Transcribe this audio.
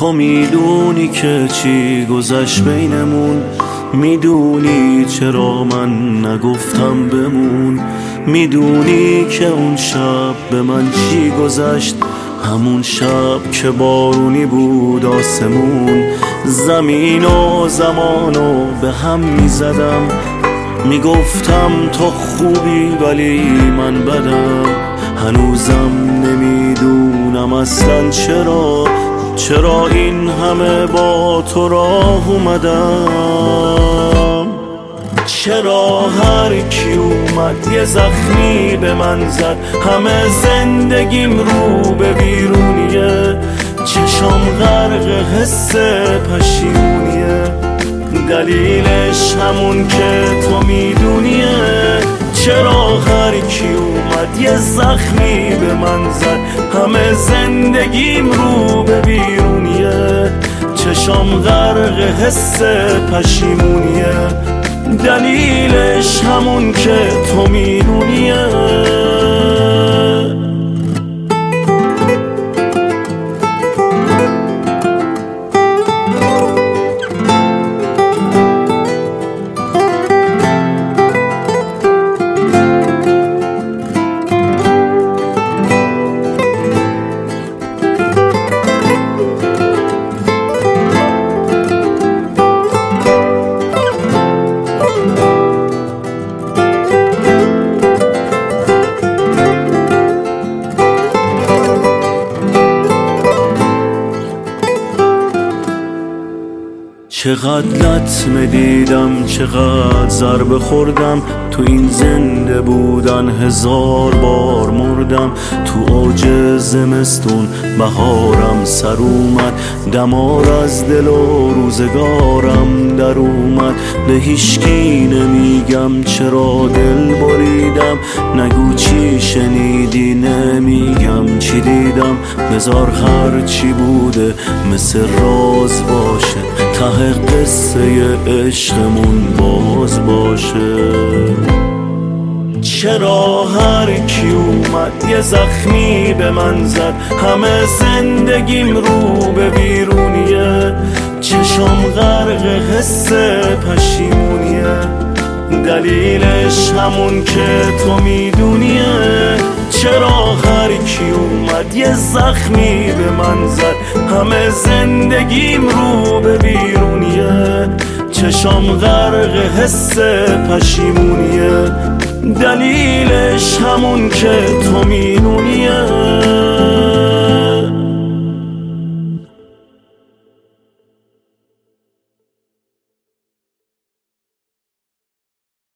تو میدونی که چی گذشت بینمون، میدونی چرا من نگفتم بمون، میدونی که اون شب به من چی گذشت، همون شب که بارونی بود آسمون، زمین و زمانو به هم میزدم، میگفتم تو خوبی ولی من بدم، هنوزم نمیدونم اصلا چرا این همه با تو راه اومدم، چرا هر کی اومد یه زخمی به من زد، همه زندگیم رو به بیرونیه، چشام غرق حس پشیمونیه، دلیلش همون که تو میدونیه، چرا هر کی اومد یه زخمی به من زد، همه زندگیم رو به بیرونیه، چشام غرق حس پشیمونیه، دلیلش همون که تو میدونیه. چقدر لطمه دیدم، چقدر ضربه خوردم، تو این زنده بودن 1000 بار مردم، تو اوج زمستون بهارم سر اومد، دمار از دل و روزگارم در اومد، به هیچکی نمیگم چرا دل بریدم، نگو چی شنیدی نمیگم چی دیدم، بذار هر چی بوده مثل راز باشه، ته قصه عشقمون باز باشه، چرا هر کی اومد یه زخمی به من زد، همه زندگیم رو به بیرونیه، چشام غرق حس پشیمونیه، دلیلش همون که تو میدونیه، چرا هر کی اومد یه زخمی به من زد، همه زندگیم رو به بیرونیه، چشام غرق حس پشیمونیه، دلیلش همون که تو میدونیه.